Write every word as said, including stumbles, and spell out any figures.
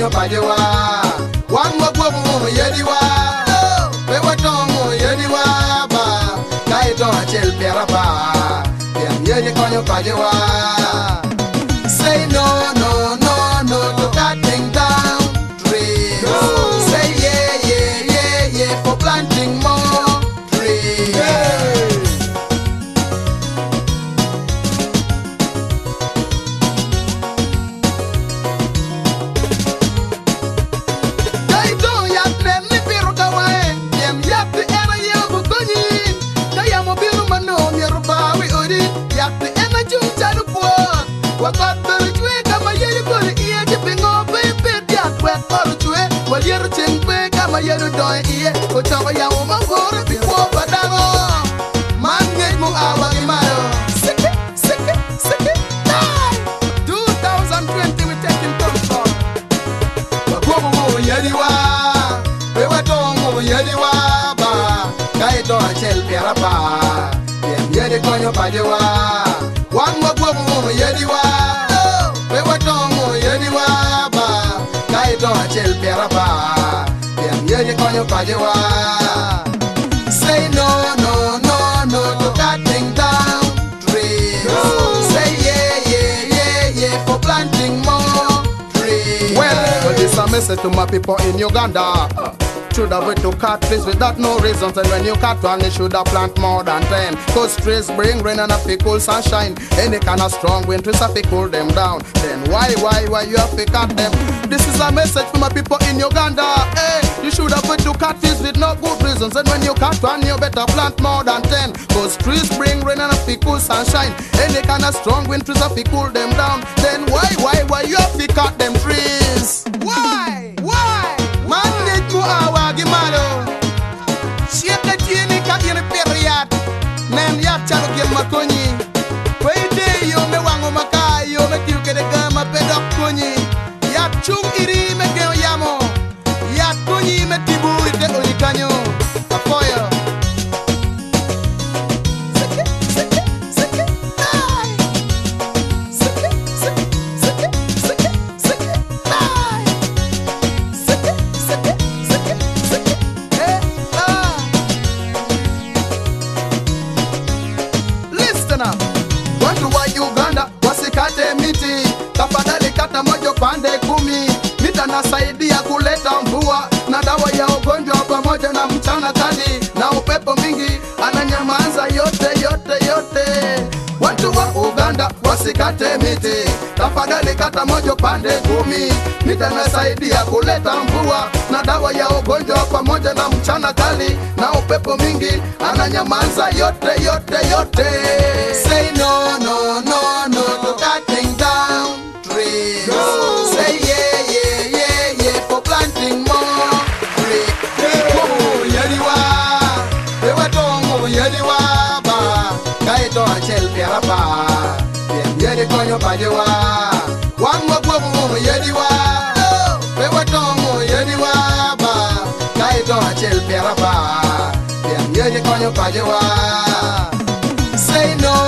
konyo pajewa wan magwomo yediwa pe watongo yediwa ba kaito achel perapa yam yedi konyo pajewa. Say no no no no to cutting down trees. No. Say yeah yeah yeah yeah for planting more trees. Yeah. Wakat berjue kama yeri kore iye jipingo pepe diak wet orjue wal yeru cengpe kama yeru doy iye utawa ya umangore biwo badango mangej mu awagi mayo siki siki siki die twenty twenty we taking control wagomo yeri wa we watongo yeri wa ba kaito achel perapa yem yeri konyo pajewa wan magwomo yediwa pe watongo yediwa ba kaito achel perapa yam yedi konyo pajewa. Say no no no no to cutting down trees. No. Say yeah yeah yeah yeah for planting more trees. Well, well this a message to my people in Uganda. Should have wait to cut trees without no reasons. And when you cut one, you should have plant more than ten. Cause trees bring rain and a cool sunshine. Any kind of strong wind, trees have to cool them down. Then why, why, why you have to cut them? This is a message for my people in Uganda. Hey, you should have wait to cut trees with no good reasons. And when you cut one, you better plant more than ten. Cause trees bring rain and a cool sunshine. Any kind of strong wind, trees have to cool them down. Then why, why, why you have to cut them trees? Why, why? Man need to awagi malo. Siete tiene ka ine period. Nem ya chalo gel makonyi. Weide yo me wango makai yo me tiuke de gama pedok konyi. Ya chung iri me geo yamo. Ya konyi me tibu ite olikanyo. Apoyo. Seke seke seke ai. Seke seke seke seke seke ai. Seke seke seke seke eh ah. Listen up. Watu wa Uganda wasikate miti, tafadhali kata moja pande kumi. Mita nasaidia kuleta mvua na dawa ya ugonjwa pamoja na mchana kali na upepo mingi ananyamaza yote yote yote. Watu wa Uganda wasikate miti, tafadhali kata moja pande kumi. Mita nasaidia kuleta mvua na dawa ya ugonjwa pamoja na mchana kali na upepo mingi ananyamaza yote yote yote. Say no no no no to cutting down trees. No. Say yeah yeah yeah yeah for planting more trees. Wagomo yediwa pe watongo yediwa ba kaito achel perapa yem yedi konyo pajewa wan wagomo yediwa pe watongo yediwa ba kaito achel perapa yem yedi konyo pajewa. Say no